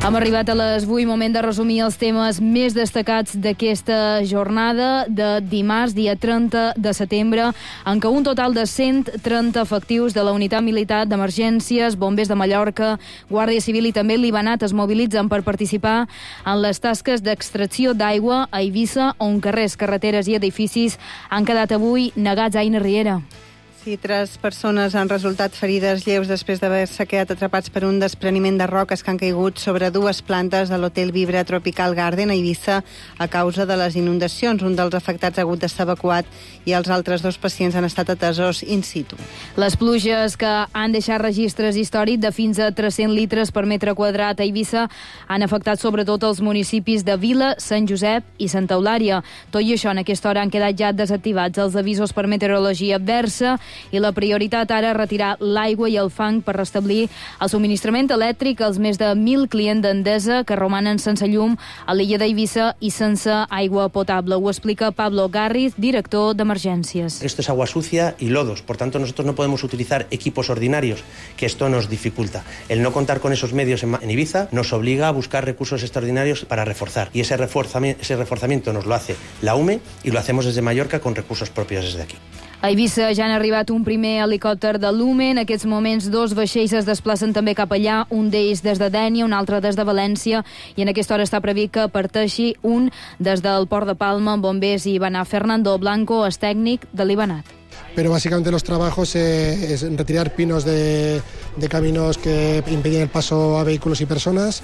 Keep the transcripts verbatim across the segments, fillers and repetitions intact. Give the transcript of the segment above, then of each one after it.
Hem arribat a les vuit, moment de resumir els temes més destacats d'aquesta jornada de dimarts, dia trenta de setembre, en què un total de cent trenta efectius de la Unitat Militar d'Emergències, Bombers de Mallorca, Guàrdia Civil i també l'Ibanat es mobilitzen per participar en les tasques d'extracció d'aigua a Eivissa, on carrers, carreteres i edificis han quedat avui negats. Aina Riera. Sí, tres persones han resultat ferides lleus després d'haver-se quedat atrapats per un despreniment de roques que han caigut sobre dues plantes de l'Hotel Vibra Tropical Garden a Eivissa a causa de les inundacions. Un dels afectats ha hagut d'estar evacuat i els altres dos pacients han estat atesos in situ. Les pluges que han deixat registres històrics de fins a tres-cents litres per metre quadrat a Eivissa han afectat sobretot els municipis de Vila, Sant Josep i Santa Eulària. Tot i això, en aquesta hora han quedat ja desactivats els avisos per meteorologia adversa i la prioritat ara és retirar l'aigua i el fang per restablir el subministrament elèctric als més de mil clients d'Endesa que romanen sense llum a l'illa d'Eivissa i sense aigua potable. Ho explica Pablo Garriz, director d'Emergències. Esto es agua sucia y lodos, por tanto nosotros no podemos utilizar equipos ordinarios, que esto nos dificulta. El no contar con esos medios en Ibiza nos obliga a buscar recursos extraordinarios para reforzar y ese reforzamiento, ese reforzamiento nos lo hace la U M E y lo hacemos desde Mallorca con recursos propios desde aquí. A Eivissa ja han arribat un primer helicòpter de l'U M E. En aquests moments dos vaixells es desplacen també cap allà, un d'ells des de Dénia, un altre des de València, i en aquesta hora està previst que parteixi un des del Port de Palma amb bombers i Ibanat. Fernando Blanco és tècnic de l'Ibanat. Pero básicamente los trabajos eh, es retirar pinos de, de caminos que impiden el paso a vehículos y personas,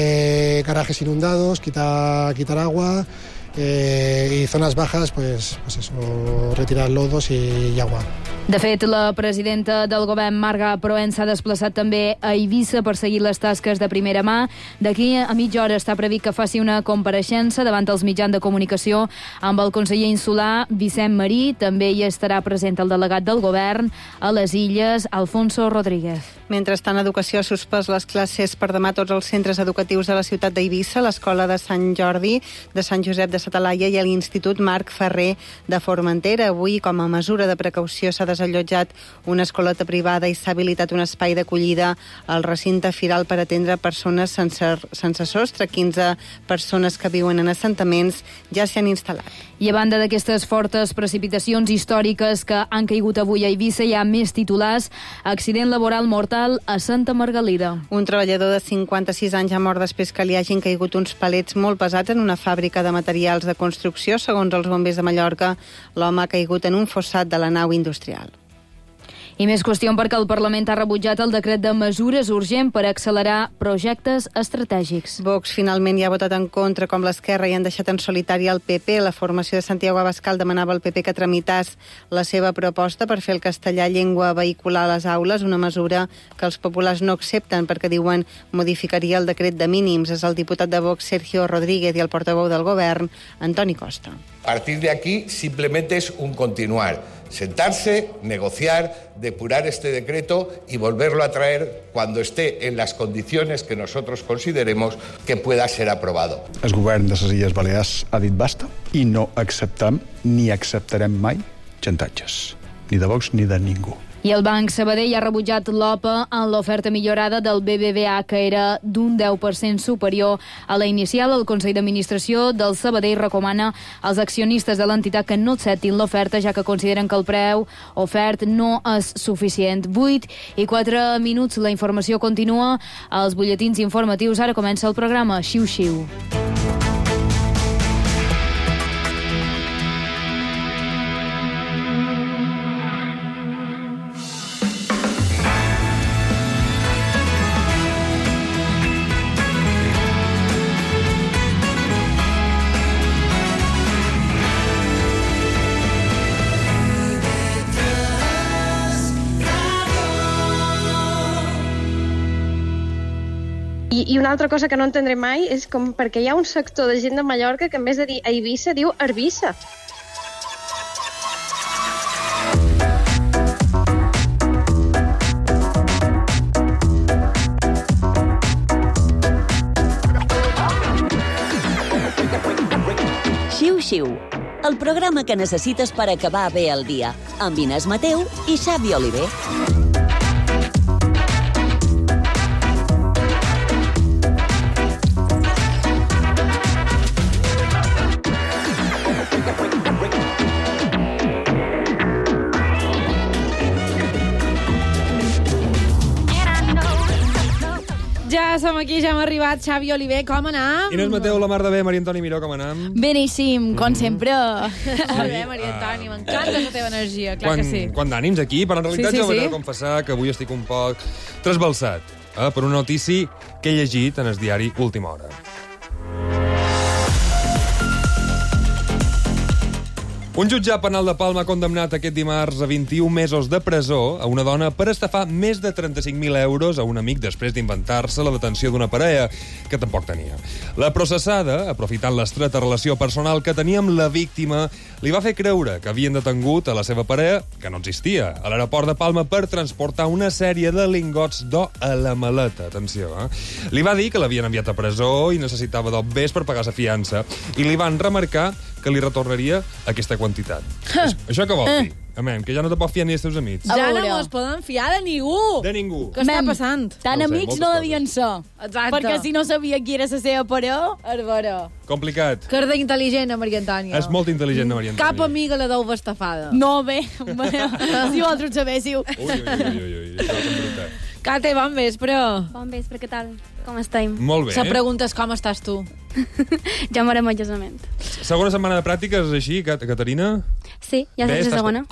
eh, garajes inundados, quitar, quitar agua, Eh, y zonas bajas, pues, pues eso, retirar lodos y, y agua. De fet, la presidenta del govern, Marga Proen, s'ha desplaçat també a Eivissa per seguir les tasques de primera mà. D'aquí a mitja hora està previst que faci una compareixença davant els mitjans de comunicació amb el conseller insular Vicent Marí. També hi estarà present el delegat del govern a les Illes, Alfonso Rodríguez. Mentrestant, Educació ha suspès les classes per demà a tots els centres educatius de la ciutat d'Eivissa, l'Escola de Sant Jordi, de Sant Josep de Satalaia i l'Institut Marc Ferrer de Formentera. Avui, com a mesura de precaució, s'ha desallotjat una escoleta privada i s'ha habilitat un espai d'acollida al recinte firal per atendre persones sense, sense sostre. quinze persones que viuen en assentaments ja s'hi han instal·lat. I a banda d'aquestes fortes precipitacions històriques que han caigut avui a Eivissa, hi ha més titulars. Accident laboral mortal a Santa Margalida. Un treballador de cinquanta-sis anys ha mort després que li hagin caigut uns palets molt pesats en una fàbrica de materials de construcció. Segons els bombers de Mallorca, l'home ha caigut en un fossat de la nau industrial. I més qüestió perquè el Parlament ha rebutjat el decret de mesures urgent per accelerar projectes estratègics. Vox finalment hi ha votat en contra, com l'Esquerra, i han deixat en solitari el P P. La formació de Santiago Abascal demanava al P P que tramitàs la seva proposta per fer el castellà llengua vehicular a les aules, una mesura que els populars no accepten perquè diuen modificaria el decret de mínims. És el diputat de Vox, Sergio Rodríguez, i el portaveu del govern, Antoni Costa. A partir de aquí simplemente es un continuar. Sentarse, negociar, depurar este decreto y volverlo a traer cuando esté en las condiciones que nosotros consideremos que pueda ser aprobado. El govern de les Illes Balears ha dit basta i no acceptem ni acceptarem mai xantatges, ni de Vox ni de ningú. I el Banc Sabadell ha rebutjat l'O P A en l'oferta millorada del B B V A, que era d'un deu per cent superior a la inicial. El Consell d'Administració del Sabadell recomana als accionistes de l'entitat que no acceptin l'oferta, ja que consideren que el preu ofert no és suficient. vuit i quatre minuts, la informació continua als butlletins informatius. Ara comença el programa Xiu-Xiu. I, I una altra cosa que no entendré mai és com perquè hi ha un sector de gent de Mallorca que en vez de dir Eivissa diu Eivissa. Xiu-Xiu, el programa que necessites per acabar bé el dia, amb Inés Mateu i Xavi Oliver. som aquí, ja hem arribat. Xavi Oliver, com anam? Inés Mateu, la mar de bé, Maria Antoni Miró, com anam? Beníssim, com sempre. Molt bé, Maria Antoni, m'encanta la teva energia, clar quan, que sí. Quan d'ànims aquí, però en realitat Sí, sí, jo vaig sí. a confessar que avui estic un poc trasbalsat eh, per una notícia que he llegit en el diari Última Hora. Un jutjat penal de Palma ha condemnat aquest dimarts a vint-i-un mesos de presó a una dona per estafar més de trenta-cinc mil euros a un amic després d'inventar-se la detenció d'una parella que tampoc tenia. La processada, aprofitant l'estreta relació personal que tenia amb la víctima, li va fer creure que havien detengut a la seva parella, que no existia, a l'aeroport de Palma per transportar una sèrie de lingots d'or a la maleta. Atenció, eh? Li va dir que l'havien enviat a presó i necessitava dobbers per pagar sa fiança i li van remarcar que li retornaria aquesta quantitat. Huh. Això què vol dir? Amem, que ja no te pots fiar ni dels teus amics. Ja no mos poden fiar de ningú. De ningú. Què està passant? Tan No ho sé, amics moltes no coses. devien ser. Exacte. Perquè si no sabia qui era la seva parella, és vera. Complicat. Que és d'intel·ligent, a Maria Antònia. És molt intel·ligent, Maria Antònia. Cap amiga la deu estafada. No, bé, bé, si vosaltres sabéssiu. Ui, ui, ui, ui, ui, això és brutal. Cate, bon vespre. Bon vespre, què tal? Com estem? Molt bé. Se preguntes com estàs tu. Ja m'harem al casament. Segona setmana de pràctiques, així, Cat- Caterina? Sí, ja Bé, saps la estàs segona.